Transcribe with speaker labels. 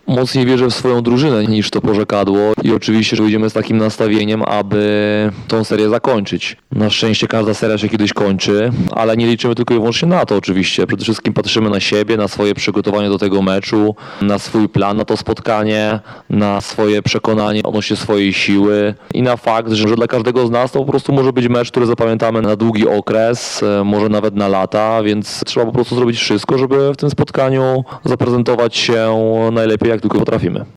Speaker 1: mocniej wierzę w swoją drużynę niż to porzekadło i oczywiście, że wyjdziemy z takim nastawieniem, aby tą serię zakończyć. Na szczęście każda seria się kiedyś kończy, ale nie liczymy tylko i wyłącznie na to oczywiście. Przede wszystkim patrzymy na siebie, na swoje przygotowanie do tego meczu, na swój plan na to spotkanie, na swoje przekonanie odnośnie swojej siły i na fakt, że dla każdego z nas to po prostu może być mecz, który zapamiętamy na długi okres, może nawet na lata, więc trzeba po prostu zrobić wszystko, żeby w tym spotkaniu zaprezentować się najlepiej, jak tylko potrafimy.